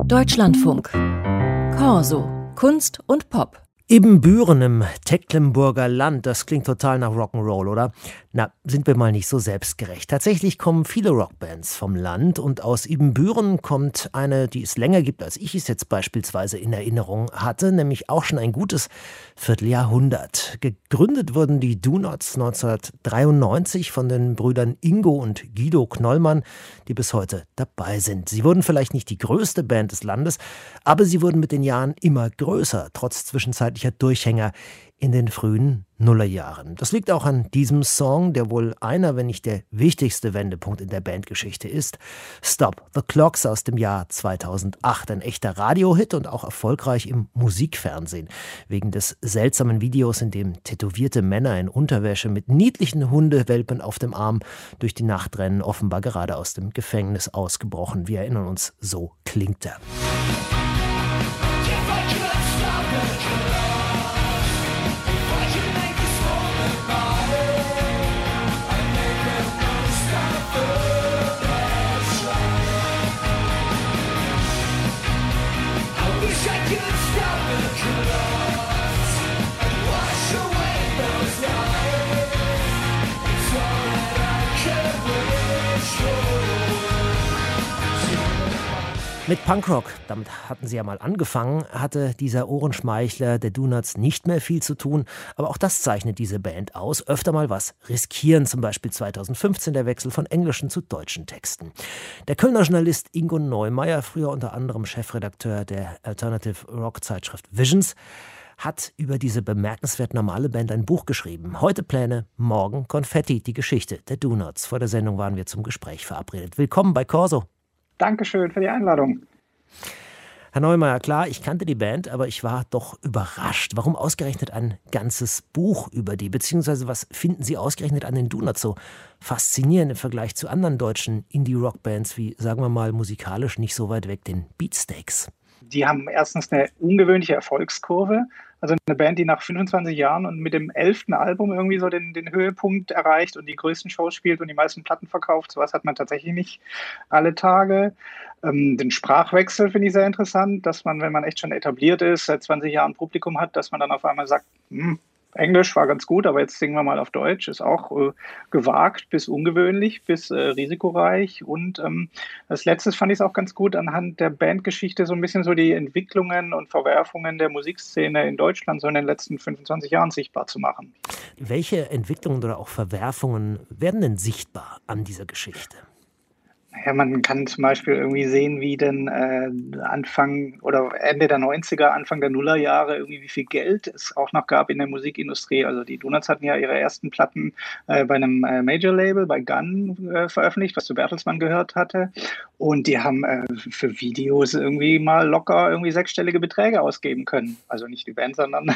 Deutschlandfunk. Corso. Kunst und Pop. Ibbenbüren im Tecklenburger Land, das klingt total nach Rock'n'Roll, oder? Na, sind wir mal nicht so selbstgerecht. Tatsächlich kommen viele Rockbands vom Land und aus Ibbenbüren kommt eine, die es länger gibt, als ich es jetzt beispielsweise in Erinnerung hatte, nämlich auch schon ein gutes Vierteljahrhundert. Gegründet wurden die Do-Nots 1993 von den Brüdern Ingo und Guido Knollmann, die bis heute dabei sind. Sie wurden vielleicht nicht die größte Band des Landes, aber sie wurden mit den Jahren immer größer, trotz zwischenzeitlicher Durchhänger in den frühen Nullerjahren. Das liegt auch an diesem Song, der wohl einer, wenn nicht der wichtigste Wendepunkt in der Bandgeschichte ist. Stop the Clocks aus dem Jahr 2008. Ein echter Radiohit und auch erfolgreich im Musikfernsehen. Wegen des seltsamen Videos, in dem tätowierte Männer in Unterwäsche mit niedlichen Hundewelpen auf dem Arm durch die Nacht rennen, offenbar gerade aus dem Gefängnis ausgebrochen. Wir erinnern uns, so klingt er. Mit Punkrock, damit hatten sie ja mal angefangen, hatte dieser Ohrenschmeichler der Do-Nots nicht mehr viel zu tun. Aber auch das zeichnet diese Band aus. Öfter mal was riskieren, zum Beispiel 2015 der Wechsel von englischen zu deutschen Texten. Der Kölner Journalist Ingo Neumeier, früher unter anderem Chefredakteur der Alternative Rock Zeitschrift Visions, hat über diese bemerkenswert normale Band ein Buch geschrieben. Heute Pläne, morgen Konfetti, die Geschichte der Do-Nots. Vor der Sendung waren wir zum Gespräch verabredet. Willkommen bei Corso. Dankeschön für die Einladung. Herr Neumeier, klar, ich kannte die Band, aber ich war doch überrascht. Warum ausgerechnet ein ganzes Buch über die? Beziehungsweise was finden Sie ausgerechnet an den Do-Nots so faszinierend im Vergleich zu anderen deutschen Indie-Rock-Bands wie, sagen wir mal, musikalisch nicht so weit weg, den Beatsteaks? Die haben erstens eine ungewöhnliche Erfolgskurve. Also eine Band, die nach 25 Jahren und mit dem 11. Album irgendwie so den Höhepunkt erreicht und die größten Shows spielt und die meisten Platten verkauft. Sowas hat man tatsächlich nicht alle Tage. Den Sprachwechsel finde ich sehr interessant, dass man, wenn man echt schon etabliert ist, seit 20 Jahren Publikum hat, dass man dann auf einmal sagt, Englisch war ganz gut, aber jetzt singen wir mal auf Deutsch. Ist auch gewagt bis ungewöhnlich, bis risikoreich. Und als letztes fand ich es auch ganz gut, anhand der Bandgeschichte so ein bisschen so die Entwicklungen und Verwerfungen der Musikszene in Deutschland so in den letzten 25 Jahren sichtbar zu machen. Welche Entwicklungen oder auch Verwerfungen werden denn sichtbar an dieser Geschichte? Ja, man kann zum Beispiel irgendwie sehen, wie denn Anfang oder Ende der 90er, Anfang der Nullerjahre irgendwie wie viel Geld es auch noch gab in der Musikindustrie. Also die Do-Nots hatten ja ihre ersten Platten bei einem Major-Label, bei Gunn veröffentlicht, was zu Bertelsmann gehört hatte. Und die haben für Videos irgendwie mal locker irgendwie sechsstellige Beträge ausgeben können. Also nicht die Band, sondern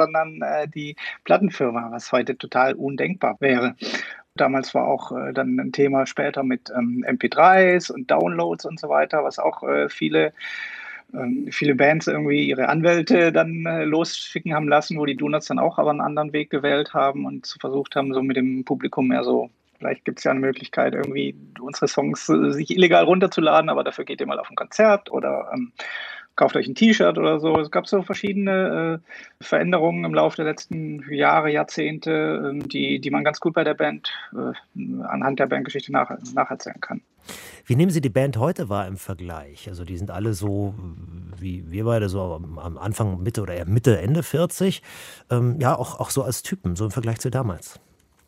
die Plattenfirma, was heute total undenkbar wäre. Damals war auch dann ein Thema später mit MP3s und Downloads und so weiter, was auch viele Bands irgendwie ihre Anwälte dann losschicken haben lassen, wo die Do-Nots dann auch aber einen anderen Weg gewählt haben und versucht haben, so mit dem Publikum mehr so, vielleicht gibt es ja eine Möglichkeit, irgendwie unsere Songs sich illegal runterzuladen, aber dafür geht ihr mal auf ein Konzert oder kauft euch ein T-Shirt oder so. Es gab so verschiedene Veränderungen im Laufe der letzten Jahre, Jahrzehnte, die man ganz gut bei der Band anhand der Bandgeschichte nacherzählen kann. Wie nehmen Sie die Band heute wahr im Vergleich? Also die sind alle so, wie wir beide, so am Anfang, Mitte oder eher Mitte, Ende 40. Ja, auch so als Typen, so im Vergleich zu damals.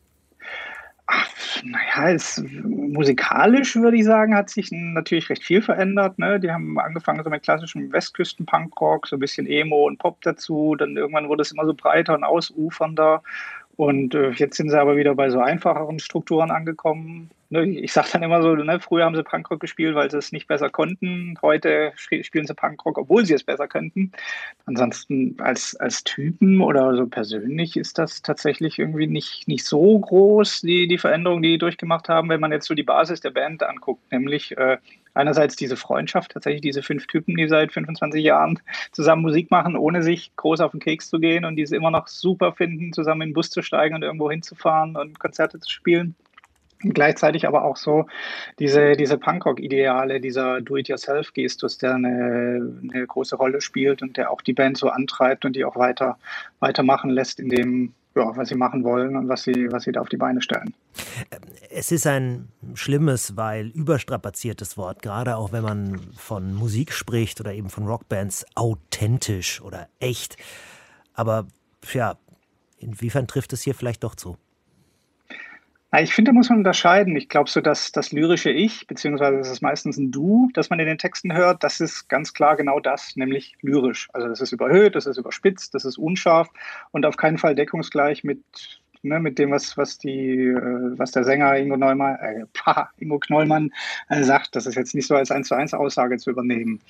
Naja, musikalisch würde ich sagen, hat sich natürlich recht viel verändert. Ne? Die haben angefangen so mit klassischem Westküsten-Punkrock, so ein bisschen Emo und Pop dazu. Dann irgendwann wurde es immer so breiter und ausufernder. Und jetzt sind sie aber wieder bei so einfacheren Strukturen angekommen. Ne? Ich sage dann immer so, ne, früher haben sie Punkrock gespielt, weil sie es nicht besser konnten. Heute spielen sie Punkrock, obwohl sie es besser könnten. Ansonsten als Typen oder so persönlich ist das tatsächlich irgendwie nicht so groß, die Veränderung, die durchgemacht haben, wenn man jetzt so die Basis der Band anguckt, nämlich einerseits diese Freundschaft, tatsächlich diese 5 Typen, die seit 25 Jahren zusammen Musik machen, ohne sich groß auf den Keks zu gehen und die es immer noch super finden, zusammen in den Bus zu steigen und irgendwo hinzufahren und Konzerte zu spielen. Und gleichzeitig aber auch so diese Punkrock-Ideale, dieser Do-it-yourself-Gestus, der eine große Rolle spielt und der auch die Band so antreibt und die auch weitermachen lässt in dem, ja, was sie machen wollen und was sie da auf die Beine stellen. Es ist ein schlimmes, weil überstrapaziertes Wort, gerade auch wenn man von Musik spricht oder eben von Rockbands, authentisch oder echt. Aber ja, inwiefern trifft es hier vielleicht doch zu? Na, ich finde, da muss man unterscheiden. Ich glaube so, dass das lyrische Ich, beziehungsweise das ist meistens ein Du, das man in den Texten hört, das ist ganz klar genau das, nämlich lyrisch. Also das ist überhöht, das ist überspitzt, das ist unscharf und auf keinen Fall deckungsgleich mit dem, was der Sänger Ingo Knollmann sagt. Das ist jetzt nicht so als 1:1 Aussage zu übernehmen.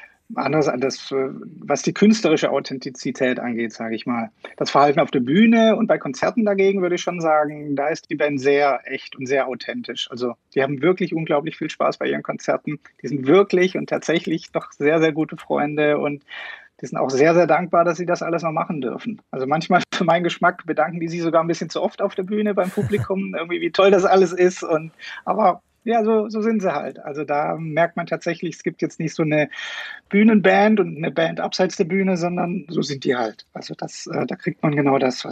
Was die künstlerische Authentizität angeht, sage ich mal. Das Verhalten auf der Bühne und bei Konzerten dagegen würde ich schon sagen, da ist die Band sehr echt und sehr authentisch. Also die haben wirklich unglaublich viel Spaß bei ihren Konzerten. Die sind wirklich und tatsächlich doch sehr, sehr gute Freunde und die sind auch sehr, sehr dankbar, dass sie das alles noch machen dürfen. Also manchmal für meinen Geschmack bedanken die sich sogar ein bisschen zu oft auf der Bühne beim Publikum, irgendwie wie toll das alles ist. Aber ja, so sind sie halt. Also da merkt man tatsächlich, es gibt jetzt nicht so eine Bühnenband und eine Band abseits der Bühne, sondern so sind die halt. Also da kriegt man genau das,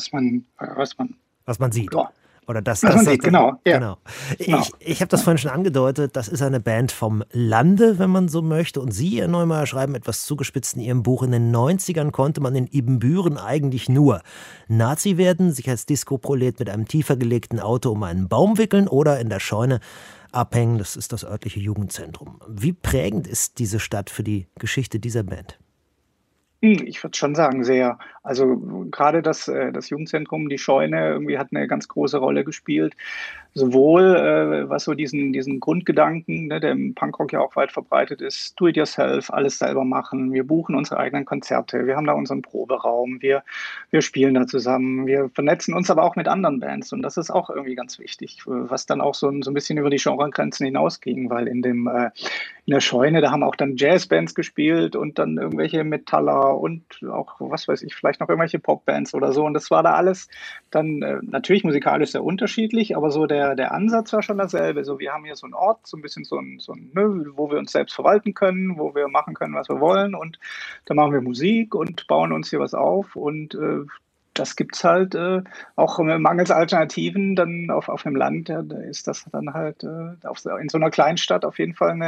Was man sieht. Ja, Oder was man sieht, genau. Ja. Genau. Genau. Ich habe das vorhin schon angedeutet, das ist eine Band vom Lande, wenn man so möchte. Und Sie, Herr Neumeier, schreiben etwas zugespitzt in Ihrem Buch. In den 90ern konnte man in Ibbenbüren eigentlich nur Nazi werden, sich als Disco-Prolet mit einem tiefer gelegten Auto um einen Baum wickeln oder in der Scheune abhängen. Das ist das örtliche Jugendzentrum. Wie prägend ist diese Stadt für die Geschichte dieser Band? Ich würde schon sagen, sehr. Also gerade das Jugendzentrum, die Scheune, irgendwie hat eine ganz große Rolle gespielt. Sowohl was so diesen Grundgedanken, ne, der im Punkrock ja auch weit verbreitet ist, do it yourself, alles selber machen. Wir buchen unsere eigenen Konzerte, wir haben da unseren Proberaum, wir spielen da zusammen, wir vernetzen uns aber auch mit anderen Bands und das ist auch irgendwie ganz wichtig, was dann auch so ein bisschen über die Genregrenzen hinausging, weil in der Scheune, da haben auch dann Jazzbands gespielt und dann irgendwelche Metaller und auch, was weiß ich, vielleicht noch irgendwelche Popbands oder so. Und das war da alles dann natürlich musikalisch sehr unterschiedlich, aber so der Ansatz war schon dasselbe. So, wir haben hier so einen Ort, so ein bisschen ne, wo wir uns selbst verwalten können, wo wir machen können, was wir wollen. Und da machen wir Musik und bauen uns hier was auf. Und das gibt's halt auch mangels Alternativen dann auf dem Land. Da ist das dann halt in so einer Kleinstadt auf jeden Fall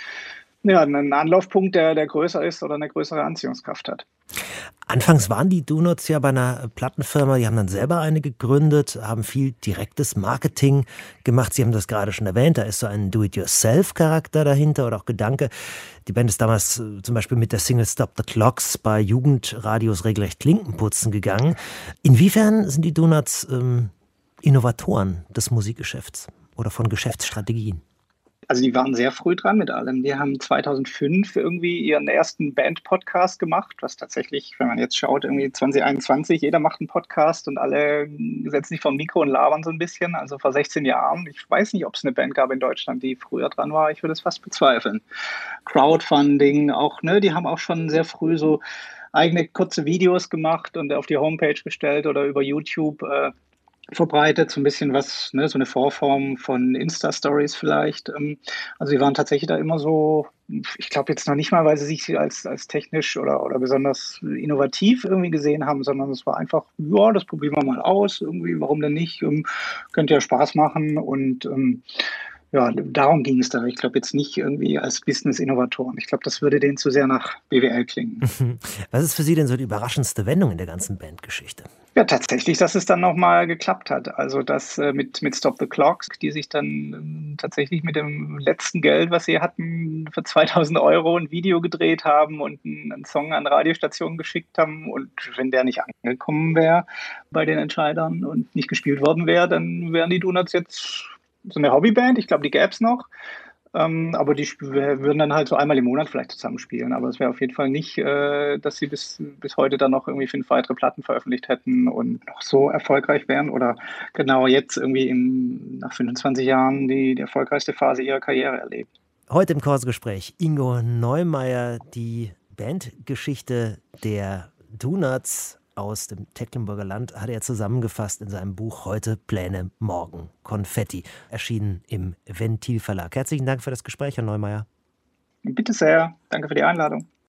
ein Anlaufpunkt, der größer ist oder eine größere Anziehungskraft hat. Anfangs waren die Donuts ja bei einer Plattenfirma, die haben dann selber eine gegründet, haben viel direktes Marketing gemacht. Sie haben das gerade schon erwähnt, da ist so ein Do-it-yourself-Charakter dahinter oder auch Gedanke. Die Band ist damals zum Beispiel mit der Single Stop the Clocks bei Jugendradios regelrecht Klinkenputzen gegangen. Inwiefern sind die Donuts Innovatoren des Musikgeschäfts oder von Geschäftsstrategien? Also die waren sehr früh dran mit allem. Die haben 2005 irgendwie ihren ersten Band-Podcast gemacht, was tatsächlich, wenn man jetzt schaut, irgendwie 2021, jeder macht einen Podcast und alle setzen sich vor dem Mikro und labern so ein bisschen. Also vor 16 Jahren. Ich weiß nicht, ob es eine Band gab in Deutschland, die früher dran war. Ich würde es fast bezweifeln. Crowdfunding auch, ne? Die haben auch schon sehr früh so eigene kurze Videos gemacht und auf die Homepage gestellt oder über YouTube verbreitet, so ein bisschen was, ne, so eine Vorform von Insta-Stories vielleicht. Also sie waren tatsächlich da immer so, ich glaube jetzt noch nicht mal, weil sie sich als technisch oder besonders innovativ irgendwie gesehen haben, sondern es war einfach, ja, das probieren wir mal aus, irgendwie, warum denn nicht? Könnte ja Spaß machen und ja, darum ging es da. Ich glaube jetzt nicht irgendwie als Business-Innovatoren. Ich glaube, das würde denen zu sehr nach BWL klingen. Was ist für Sie denn so die überraschendste Wendung in der ganzen Bandgeschichte? Ja, tatsächlich, dass es dann nochmal geklappt hat. Also das mit Stop the Clocks, die sich dann tatsächlich mit dem letzten Geld, was sie hatten, für 2.000 Euro ein Video gedreht haben und einen Song an Radiostationen geschickt haben. Und wenn der nicht angekommen wäre bei den Entscheidern und nicht gespielt worden wäre, dann wären die Donuts jetzt so eine Hobbyband. Ich glaube, die gäbe es noch. Aber die würden dann halt so einmal im Monat vielleicht zusammenspielen. Aber es wäre auf jeden Fall nicht, dass sie bis heute dann noch irgendwie 5 weitere Platten veröffentlicht hätten und noch so erfolgreich wären. Oder genau jetzt irgendwie nach 25 Jahren die erfolgreichste Phase ihrer Karriere erlebt. Heute im Corso-Gespräch Ingo Neumeier, die Bandgeschichte der Donuts aus dem Tecklenburger Land hat er zusammengefasst in seinem Buch Heute Pläne, morgen Konfetti, erschienen im Ventil Verlag. Herzlichen Dank für das Gespräch, Herr Neumeier. Bitte sehr. Danke für die Einladung.